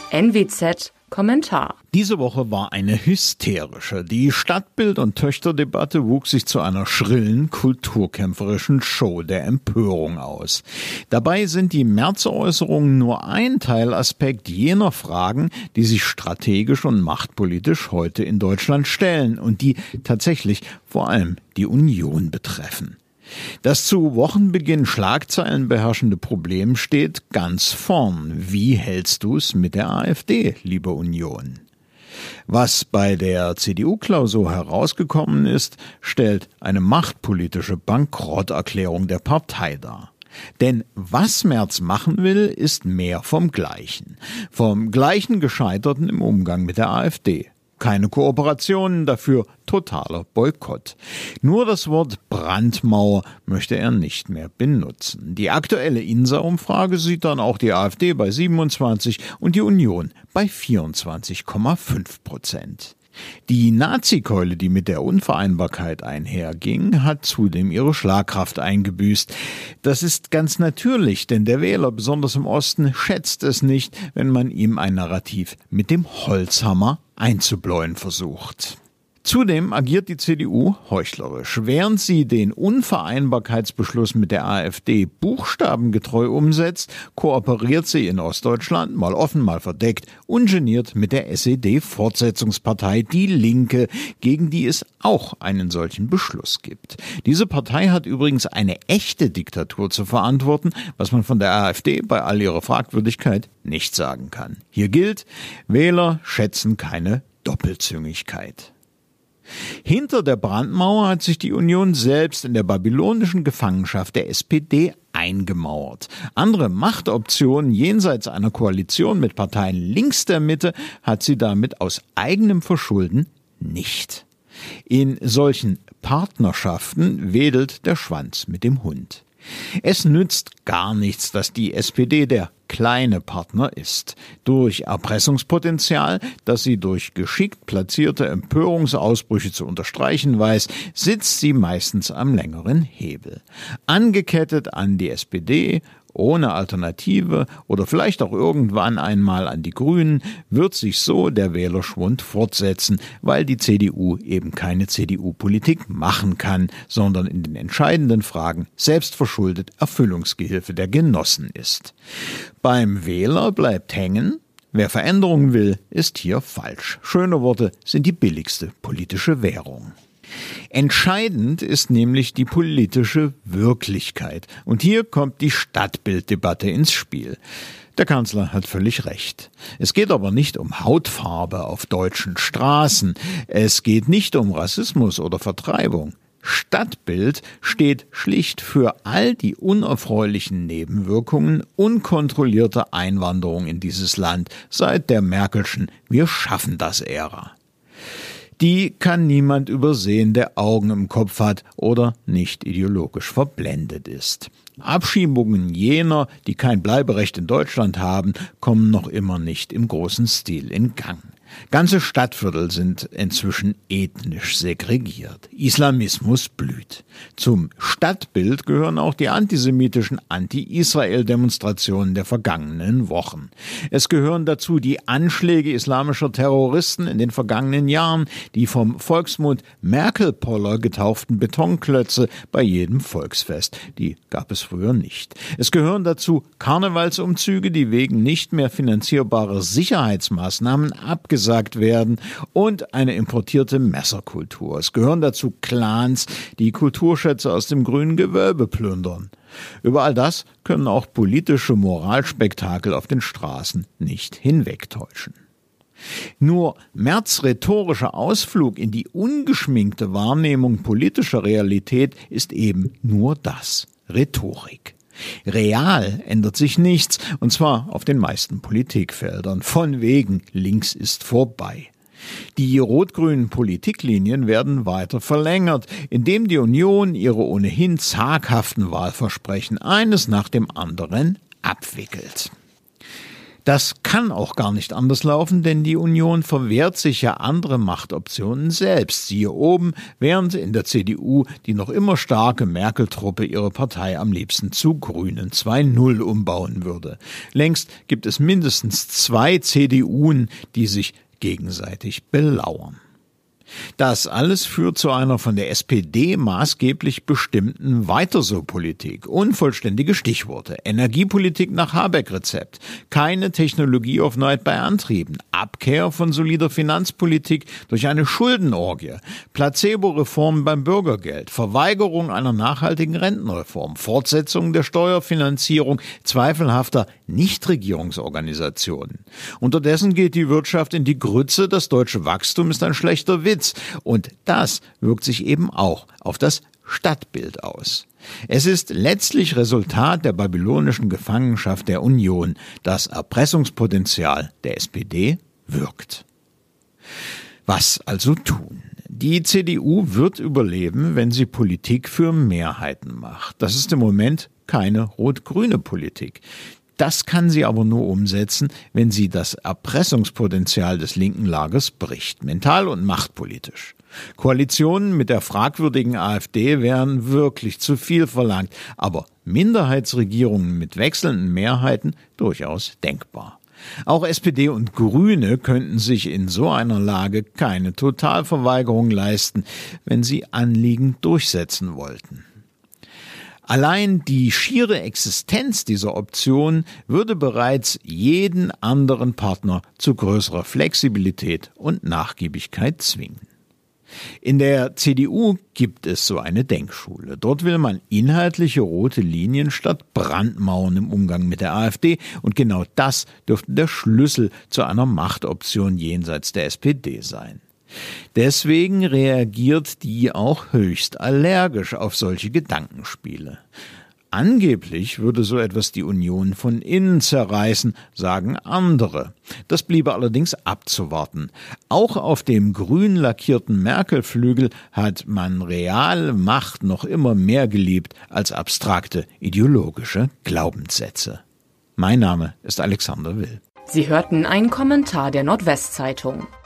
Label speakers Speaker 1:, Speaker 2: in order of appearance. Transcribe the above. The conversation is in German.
Speaker 1: NWZ Kommentar.
Speaker 2: Diese Woche war eine hysterische. Die Stadtbild- und Töchterdebatte wuchs sich zu einer schrillen, kulturkämpferischen Show der Empörung aus. Dabei sind die März-Äußerungen nur ein Teilaspekt jener Fragen, die sich strategisch und machtpolitisch heute in Deutschland stellen und die tatsächlich vor allem die Union betreffen. Das zu Wochenbeginn Schlagzeilen beherrschende Problem steht ganz vorn. Wie hältst du's mit der AfD, liebe Union? Was bei der CDU-Klausur herausgekommen ist, stellt eine machtpolitische Bankrotterklärung der Partei dar. Denn was Merz machen will, ist mehr vom Gleichen. Vom Gleichen Gescheiterten im Umgang mit der AfD. Keine Kooperationen, dafür totaler Boykott. Nur das Wort Brandmauer möchte er nicht mehr benutzen. Die aktuelle INSA-Umfrage sieht dann auch die AfD bei 27 und die Union bei 24,5%. Die Nazikeule, die mit der Unvereinbarkeit einherging, hat zudem ihre Schlagkraft eingebüßt. Das ist ganz natürlich, denn der Wähler, besonders im Osten, schätzt es nicht, wenn man ihm ein Narrativ mit dem Holzhammer einzubläuen versucht. Zudem agiert die CDU heuchlerisch. Während sie den Unvereinbarkeitsbeschluss mit der AfD buchstabengetreu umsetzt, kooperiert sie in Ostdeutschland, mal offen, mal verdeckt, ungeniert mit der SED-Fortsetzungspartei Die Linke, gegen die es auch einen solchen Beschluss gibt. Diese Partei hat übrigens eine echte Diktatur zu verantworten, was man von der AfD bei all ihrer Fragwürdigkeit nicht sagen kann. Hier gilt, Wähler schätzen keine Doppelzüngigkeit. Hinter der Brandmauer hat sich die Union selbst in der babylonischen Gefangenschaft der SPD eingemauert. Andere Machtoptionen jenseits einer Koalition mit Parteien links der Mitte hat sie damit aus eigenem Verschulden nicht. In solchen Partnerschaften wedelt der Schwanz mit dem Hund. Es nützt gar nichts, dass die SPD der kleine Partner ist. Durch Erpressungspotenzial, das sie durch geschickt platzierte Empörungsausbrüche zu unterstreichen weiß, sitzt sie meistens am längeren Hebel. Angekettet an die SPD, ohne Alternative oder vielleicht auch irgendwann einmal an die Grünen, wird sich so der Wählerschwund fortsetzen, weil die CDU eben keine CDU-Politik machen kann, sondern in den entscheidenden Fragen selbstverschuldet Erfüllungsgehilfe der Genossen ist. Beim Wähler bleibt hängen: Wer Veränderung will, ist hier falsch. Schöne Worte sind die billigste politische Währung. Entscheidend ist nämlich die politische Wirklichkeit. Und hier kommt die Stadtbilddebatte ins Spiel. Der Kanzler hat völlig recht. Es geht aber nicht um Hautfarbe auf deutschen Straßen. Es geht nicht um Rassismus oder Vertreibung. Stadtbild steht schlicht für all die unerfreulichen Nebenwirkungen unkontrollierter Einwanderung in dieses Land seit der Merkelschen Wir schaffen das Ära. Die kann niemand übersehen, der Augen im Kopf hat oder nicht ideologisch verblendet ist. Abschiebungen jener, die kein Bleiberecht in Deutschland haben, kommen noch immer nicht im großen Stil in Gang. Ganze Stadtviertel sind inzwischen ethnisch segregiert. Islamismus blüht. Zum Stadtbild gehören auch die antisemitischen Anti-Israel-Demonstrationen der vergangenen Wochen. Es gehören dazu die Anschläge islamischer Terroristen in den vergangenen Jahren, die vom Volksmund Merkel-Poller getauften Betonklötze bei jedem Volksfest. Die gab es früher nicht. Es gehören dazu Karnevalsumzüge, die wegen nicht mehr finanzierbarer Sicherheitsmaßnahmen abgesagt werden, und eine importierte Messerkultur. Es gehören dazu Clans, die Kulturschätze aus dem grünen Gewölbe plündern. Über all das können auch politische Moralspektakel auf den Straßen nicht hinwegtäuschen. Nur Merz' rhetorischer Ausflug in die ungeschminkte Wahrnehmung politischer Realität ist eben nur das: Rhetorik. Real ändert sich nichts, und zwar auf den meisten Politikfeldern. Von wegen, links ist vorbei. Die rot-grünen Politiklinien werden weiter verlängert, indem die Union ihre ohnehin zaghaften Wahlversprechen eines nach dem anderen abwickelt. Das kann auch gar nicht anders laufen, denn die Union verwehrt sich ja andere Machtoptionen selbst. Siehe oben, während in der CDU die noch immer starke Merkel-Truppe ihre Partei am liebsten zu Grünen 2.0 umbauen würde. Längst gibt es mindestens 2 CDUen, die sich gegenseitig belauern. Das alles führt zu einer von der SPD maßgeblich bestimmten Weiter-so-Politik. Unvollständige Stichworte. Energiepolitik nach Habeck-Rezept. Keine Technologieoffenheit bei Antrieben. Abkehr von solider Finanzpolitik durch eine Schuldenorgie. Placebo-Reform beim Bürgergeld. Verweigerung einer nachhaltigen Rentenreform. Fortsetzung der Steuerfinanzierung zweifelhafter Nichtregierungsorganisationen. Unterdessen geht die Wirtschaft in die Grütze. Das deutsche Wachstum ist ein schlechter Witz. Und das wirkt sich eben auch auf das Stadtbild aus. Es ist letztlich Resultat der babylonischen Gefangenschaft der Union. Das Erpressungspotenzial der SPD wirkt. Was also tun? Die CDU wird überleben, wenn sie Politik für Mehrheiten macht. Das ist im Moment keine rot-grüne Politik. Das kann sie aber nur umsetzen, wenn sie das Erpressungspotenzial des linken Lagers bricht, mental und machtpolitisch. Koalitionen mit der fragwürdigen AfD wären wirklich zu viel verlangt, aber Minderheitsregierungen mit wechselnden Mehrheiten durchaus denkbar. Auch SPD und Grüne könnten sich in so einer Lage keine Totalverweigerung leisten, wenn sie Anliegen durchsetzen wollten. Allein die schiere Existenz dieser Option würde bereits jeden anderen Partner zu größerer Flexibilität und Nachgiebigkeit zwingen. In der CDU gibt es so eine Denkschule. Dort will man inhaltliche rote Linien statt Brandmauern im Umgang mit der AfD. Und genau das dürfte der Schlüssel zu einer Machtoption jenseits der SPD sein. Deswegen reagiert die auch höchst allergisch auf solche Gedankenspiele. Angeblich würde so etwas die Union von innen zerreißen, sagen andere. Das bliebe allerdings abzuwarten. Auch auf dem grün lackierten Merkel-Flügel hat man reale Macht noch immer mehr geliebt als abstrakte ideologische Glaubenssätze. Mein Name ist Alexander Will.
Speaker 1: Sie hörten einen Kommentar der Nordwestzeitung.